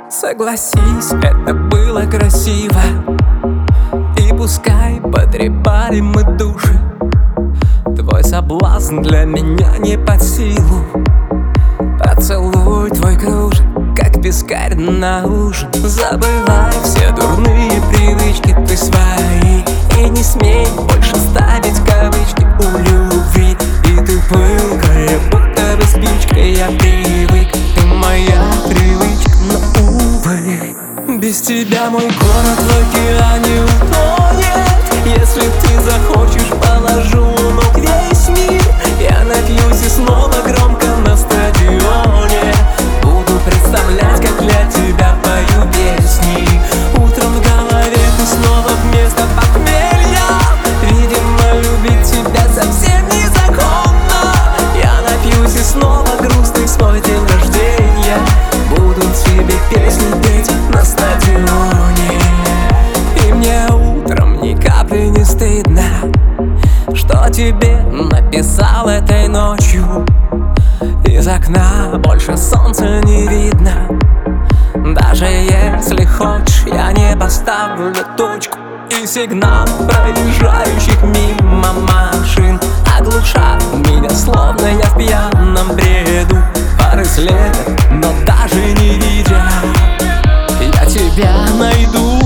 Согласись, это было красиво. И пускай потрепали мы души, твой соблазн для меня не под силу. Поцелуй твой кружит, как пескарь на ужин. Забывай все дурные привычки, ты свои. И не смей больше ставить кавычки у любви. И ты пылкая, будто бы спичка. Я привык, ты моя привычка, но увы. Без тебя мой город в океане утонет. Если ты захочешь, положу у ног весь мир. Я напьюсь и снова громко на стадионе буду представлять, как для тебя пою песни. Утром в голове ты снова вместо похмелья. Видимо, любить тебя совсем незаконно. Я напьюсь и снова грустный свой день рождения буду тебе песни петь на стадионе. И мне утром ни капли не стыдно, что тебе написал этой ночью. Из окна больше солнца не видно. Даже если хочешь, я не поставлю точку. И сигнал проезжающих мимо машин оглушат меня, словно я в пьяном бреду. Пары следов, но даже не видя, я тебя найду.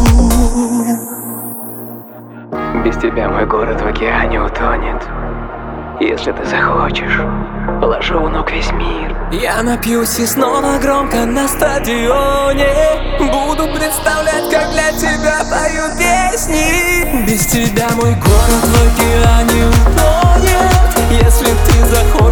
Без тебя мой город в океане утонет. Если ты захочешь, положу у ног весь мир. Я напьюсь и снова громко на стадионе буду представлять, как для тебя пою песни. Без тебя мой город в океане утонет. Если ты захочешь,